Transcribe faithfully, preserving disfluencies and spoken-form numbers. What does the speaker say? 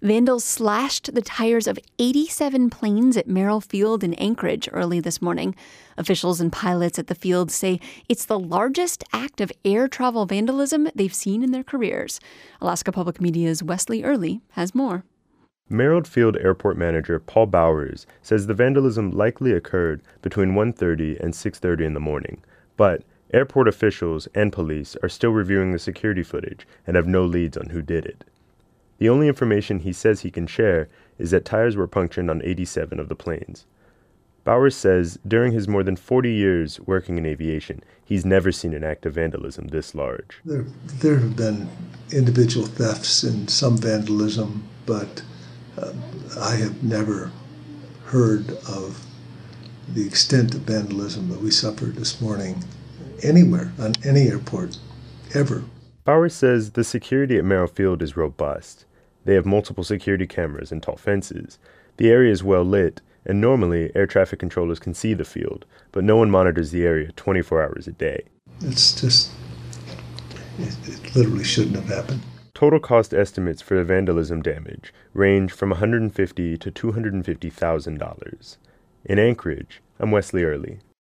Vandals slashed the tires of eighty-seven planes at Merrill Field in Anchorage early this morning. Officials and pilots at the field say it's the largest act of air travel vandalism they've seen in their careers. Alaska Public Media's Wesley Early has more. Merrill Field Airport Manager Paul Bowers says the vandalism likely occurred between one thirty and six thirty in the morning, but airport officials and police are still reviewing the security footage and have no leads on who did it. The only information he says he can share is that tires were punctured on eighty-seven of the planes. Bowers says during his more than forty years working in aviation, he's never seen an act of vandalism this large. There, there have been individual thefts and some vandalism, but uh, I have never heard of the extent of vandalism that we suffered this morning anywhere, on any airport, ever. Bowers says the security at Merrill Field is robust. They have multiple security cameras and tall fences. The area is well lit, and normally air traffic controllers can see the field, but no one monitors the area twenty-four hours a day. It's just, it, it literally shouldn't have happened. Total cost estimates for the vandalism damage range from one hundred fifty thousand dollars to two hundred fifty thousand dollars. In Anchorage, I'm Wesley Early.